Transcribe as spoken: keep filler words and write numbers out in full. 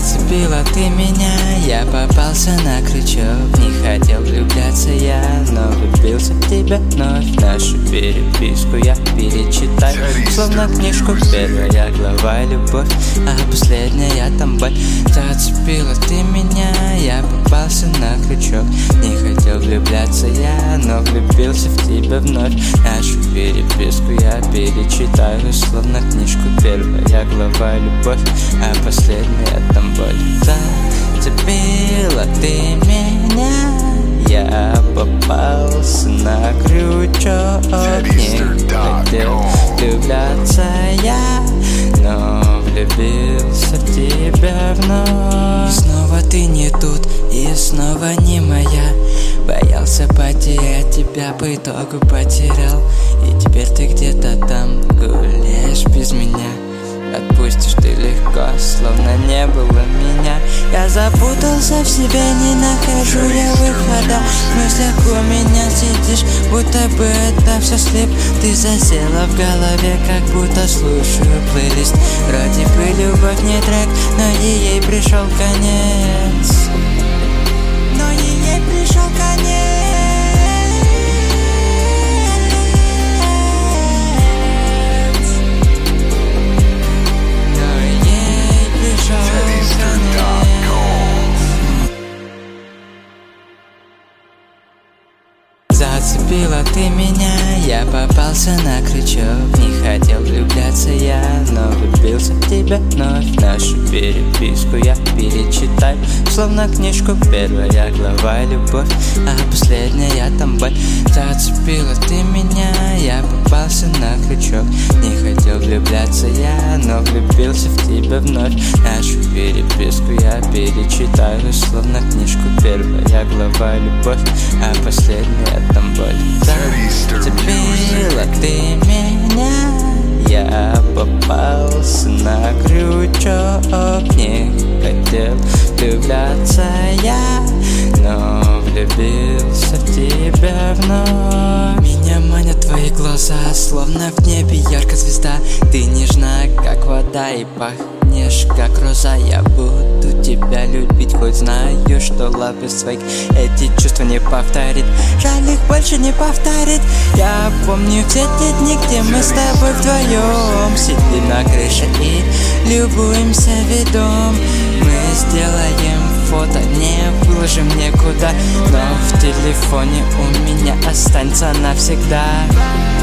Зацепила ты меня, я попался на крючок. Не хотел влюбляться я, но влюбился в тебя вновь. Нашу переписку я перечитаю, словно книжку. Первая глава любовь, а последняя там боль. Зацепила ты меня, я попался на крючок. Не хотел влюбляться я, но влюбился в тебя вновь. Нашу переписку я перечитаю, словно книжку. Первая глава любовь, а последняя там боль. Зацепила ты меня, я попался на крючок. Не хотел влюбляться я, но влюбился в тебя вновь. И снова ты не тут, и снова не моя. Боялся потерять тебя, по итогу потерял. И теперь ты где-то там гуляешь без меня. Отпустишь ты легко, словно не было меня. Я запутался в себе, не нахожу я выхода. В мыслях у меня сидишь, будто бы это все слип. Ты засела в голове, как будто слушаю плейлист. Вроде бы любовь не трек, но и ей пришел конец. Но и ей пришел конец. Зацепила ты меня, я попался на крючок. Не хотел влюбляться я, но влюбился в тебя вновь. Нашу переписку я перечитаю, словно книжку. Первая глава любовь, а последняя там боль. Зацепила ты меня, я попался на крючок. Не хотел влюбляться я, но влюбился в тебя вновь. Нашу переписку я перечитаю, словно книжку. Первая глава любовь, а последняя там боль. Зацепила ты меня, я попался на крючок. Не хотел влюбляться я, но влюбился в тебя вновь. Меня манят твои глаза, словно в небе яркая звезда. Ты нежна, как вода, и пахнешь, как роза. Я буду тебя любить, хоть знаю, что лав без своих эти чувства не повторит. Жаль, их больше не повторит. Я помню все те дни, где мы с тобой вдвоем сидим на крыше и любуемся видом. Мы сделаем фото, не выложим никуда, но в телефоне у меня останется навсегда.